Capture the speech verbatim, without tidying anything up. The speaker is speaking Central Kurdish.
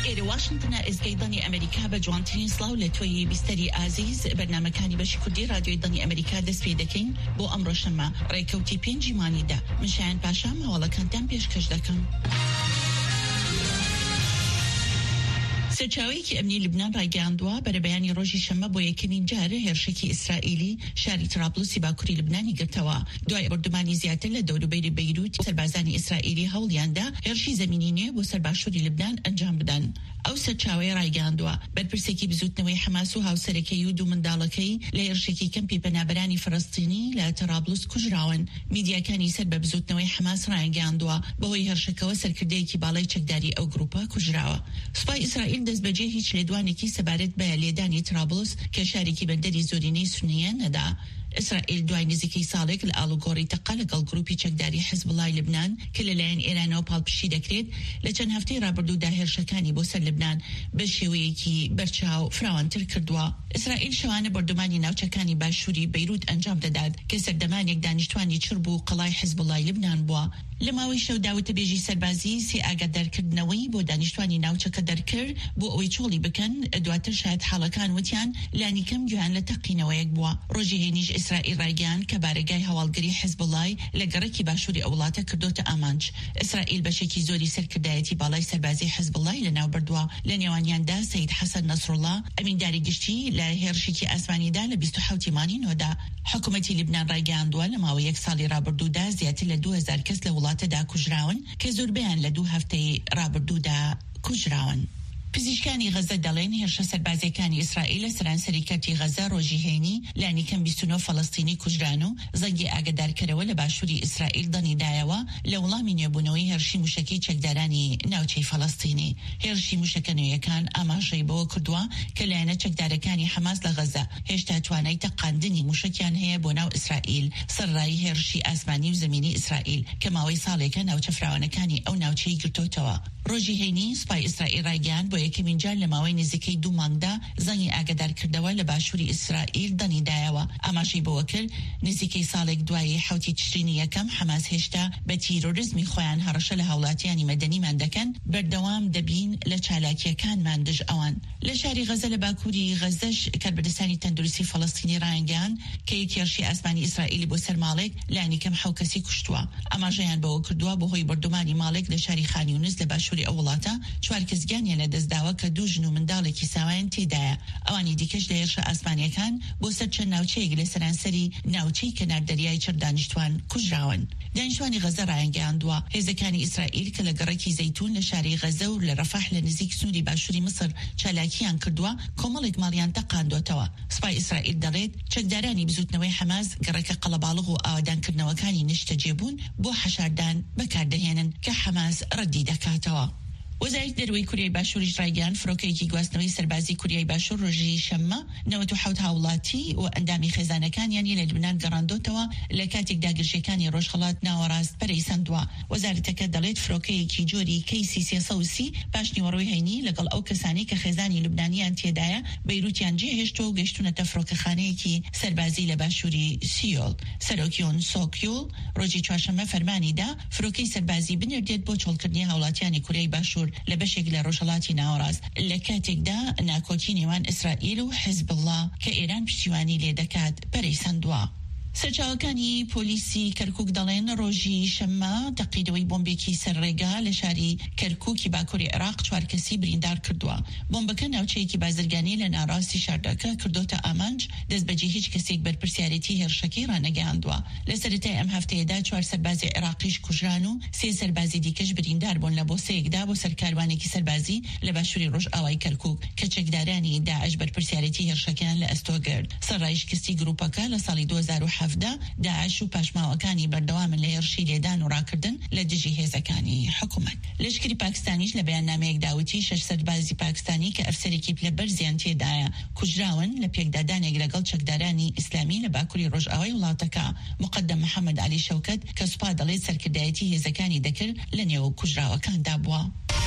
إيري واشنطن إزگەی دڵی ئەمریکا بە جوانترین سڵاو لە تۆی بیستەری ئازیز بەرنامەکانی بەشی کوردی رادیۆی دڵی ئەمریکا دەست پێ دەکەین بۆ ئەمڕۆ شەمە ڕێکەوتی پێنجی مانیدا من شایان پاشا ماوەڵەکانتان پێشکەش دەکەم. سەرچاوەیەکی ئەمنی لبنان ڕایگەیاندووە بەرەبەیانی ڕۆژی شەمە بۆ یەکەمین جارە هێرشێکی ئیسرائیلی شاری ترابلوسی باکووری لبنانی گرتەوە دوای بەردەمانی زیاتر لە دەوروبەری بەیروت. سەربازانی ئیسرائیلی هەوڵیاندا هێرشی زەمینی نوێ بۆ سەرباشووری لبنان ئەنجام بدەن. ئەو سەرچاوەیە ڕایگەیاندووە بەرپرسێکی بزوتنەوەی حەماس و هاوسەرەکەی و دوو منداڵەکەی لە هێرشێکی کەمپی پەنابەرانی فەڵەستینی لە ترابلوس کوژراون. میدیاکانی سەر بە بزوتنەوەی حەماس ڕایگەیاندووە بەهۆی هێرشەکەوە سەرکردەیەکی باڵای چەکداری ئەو گروپە کوژراوە. سوپای ئیسرائیل دەست بەجێ هیچ لێدوانێکی سەبارەت بە لێدانی ترابلس کە شارێکی بەندەری زۆرینەی سونیە نەدا. ئیسرائیل دوای نزیکەی ساڵێک لە ئاڵوگۆڕی تەقا لەگەڵ گروپی چەکداری حیزبڵای لبنان کە لەلایەن ئێرانەوە پاڵپشی دەکرێت لە چەند هەفتەی ڕابردوودا هێرشەکانی بۆ سەر لبنان بە شێوەیەکی بەرچاو فراوانتر کردووە. ئیسرائیل شەوانە بەردەمانی ناوچەکانی باشووری بەیروت ئەنجام دەدات کە سەردەمانێک دانیشتوانی چرب و قەڵای حیزبڵای لبنان بووە. لە ماوەی شەو داوتە بێژی سەربازی سێ ئاگادارکردنەوەی بۆ دانیشتوانی ناوچەکە دەرکرد بۆ ئەوەی چۆڵی بکەن. دواتر شاید حاڵەکان وتیان لانیکەم گویان لە تەقینەوەیەک بووە. ڕۆژی هێنیش ئیسرائیل ڕایگەیاند کە بارگای هەواڵگەری حیزبڵای لە گەڕێکی باشووری ئەو وڵاتە کردوتە ئامانج. ئیسرائیل بەشێکی زۆری سەرکردایەتی باڵای سەربازی حیزبڵای لەناو بردووە. لە نێوانیاندا سەید حەسەن نەسڕوڵڵا ئەمینداری گشتی لە هێرشێکی ئاسمانیدا لە بیست و حەوتی مانی نۆدا. حکوومەتی لبنان ڕایگەیاندووە لە ماوەی یەک ساڵی ڕابردوودا زیاتر لە دوو هەزار کەس لە وڵاتەدا کوژراون کە زۆربیان لە دوو هەفتەی ڕابردوودا کوژراون. پزیشکانی غەزە دەڵێن هێرشە سەربازەکانی ئیسرائیل لە سەرانسەری کەرتی غەزە ڕۆژی هێنی لانیکەم بیست و نۆ فەڵەستینی کوژران و زەنگی ئاگادارکەرەوە لە باشووری ئیسرائیل دەنیدایەوە لە وەڵامی نوێبوونەوەی هێرشی موشەکەی چەکدارانی ناوچەی فەڵەستینی. هێرشی موشەکە نوێیەکان ئاماژەی بەوە کردووە کە لایەنە چەکدارەکانی حەماس لە غەزە هێشتا توانای تەقاندنی موشەکیان هەیە بۆ ناو ئیسرائیل سەرڕای هێرشی ئاسمانی و زەمینی ئیسرائیل کە ماوەی ساڵێکە ناوچە فراوانەکانی ئەو ناوچەی گرتوتەوە. ڕۆژی هێنی سوپای ئیسرائیل ڕایگەیاند بۆ یەکەمین جار لە ماوەی نزیکەی دوو مانگدا زەنگی ئاگادارکردەوە لە باشووری ئیسرائیل دەنیدایەوە. ئاماژەی بەوە کرد نزیکەی ساڵێک دوای حوتی تشرینی یەکەم حەماس هێشتا بە تیرۆریزمی خۆیان هەڕەشە لە هاوڵاتیانی مەدەنیمان دەکەن بەردەوام دەبین لە چالاکیەکانمان دژ ئەوان. لە شاری غەزە لە باکووری غەزەش کاربەدەستانی تەندروستی فەڵەستینی ڕایگەیاند کە یەک هێرشی ئاسمانی ئیسرائیلی بۆ سەر ماڵێک لانیکەم حەو کەسی کوشتووە. ئاماژەیان بەوە کردووە بەهۆی بەردەمانی ماڵێک لە شاری خانی یونس لە باشووری ئەو وڵاتە چوار کەسگیانیان لە دەستداوە کە دوو ژن و منداڵێکی ساوایان تێدایە. ئەوانی دیکەش لە هێرشە ئاسمانیەکان بۆ سەر چەند ناوچەیەک لە سەرانسەری ناوچەی کەناردەریای چەند دانیشتوان کوژراون. دانیشتوانی غەزە ڕایگەیاندووە هێزەکانی ئیسرائیل کە لە گەڕێکی زەیتون لە شاری غەزە و لە ڕەفاح لە نزیک سنووری باشووری مسر چالاکیان کردووە کۆمەڵێک ماڵیان تەقاندوتەوە. سوپای ئیسرائیل دەڵێت چەکدارانی بزوتنەوەی حەماس گەڕێکە قەڵەباڵغ و ئاوادانکردنەوەکانی نیشتەجێبوون بۆ حەشاردان بەکاردەهێنن کە حەماس ڕەدی دەکاتەوە. وەزارەتی دەروی کوریای باشووریش ڕایگەیاند فڕۆکەیەکی گواستنەوەی سەربازی کوریای باشوور ڕۆژی شەممە نەوەت و حەوت هاوڵاتی و ئەندامی خێزانەکانیانی لە لبنان گەڕاندۆتەوە لە کاتێک داگیرژەکانی ڕۆژهەڵات ناوەڕاست پەرەیسەندووە. وەزارەتەکە دەڵێت فڕۆکەیەکی جۆری کەیسی سێسە و سی پاش نیوەڕۆی هەینی لەگەڵ ئەو کەسانی کە خێزانی لبنانیان تێدایە بەیروتیان جێهێشتووە و گەشتونەتە فڕۆکەخانەیەکی سەربازی لە باشووری سیۆل. سەرۆکیۆن سۆکیۆل ڕۆژی چوارشەممە فەرمانیدا فڕۆکەی سەربازی بنێردێت بۆ چۆڵکردنی هاوڵاتیانی کوریای باشوور لە بەشێک لە ڕۆژهەڵاتی ناوەڕاست لە کاتێکدا ناکۆکی نێوان ئیسرائیل و حیزبڵڵا کە ئێران پشتیوانی لێ دەکات پەرەیسەندووە. سەرچاوەکانی پۆلیسی کەرکووک دەڵێن ڕۆژی شەممە تەقیدەوەی بۆمبێکی سەرڕێگا لە شاری کەرکووکی باکووری عێراق چوار کەسی بریندار کردووە. بۆمبەکە ناوچەیەکی بازرگانی لە ناڕاستی شاردەکە کردوتە ئامانج دەست بەجێ هیچ کەسێک بەرپرسیارەتی هێرشەکەی ڕانەگەیاندووە. لە سەرەتای ئەم هەفتەیەدا چوار سەربازی عێراقیش کوژران و سێ سەربازی دیکەش بریندار بوون لە بۆسەیەکدا بۆ سەرکاروانێکی سەربازی لە باشووری ڕۆژئاوای کەرکووک کە چەکدارانی داعش بەرپرسیارەتی هێرشەکەیان لە ئەستۆگرد. سەرڕایشکستی گروپەکە لە ساڵی دوو هەزار و هەفت داعش و پاشماوەکانی بەردەوامن لە هێرشی لێدان و ڕاکردن لە دژی هێزەکانی حکوومەت. لەشکری پاکستانیش لە بەیاننامەیەک داوتی شەش سەربازی پاکستانی کە ئەفسەرێکی پلە بەرزیان تێدایە کوژراون لە پێکدادانێک لەگەڵ چەکدارانی ئیسلامی لە باکووری ڕۆژئاوای وڵاتەکە. مقدم محەممەد علی شەوکەت کە سوپا دەڵێت سەرکردایەتی هێزەکانی دەکرد لە نێو کوژراوەکاندا بووە.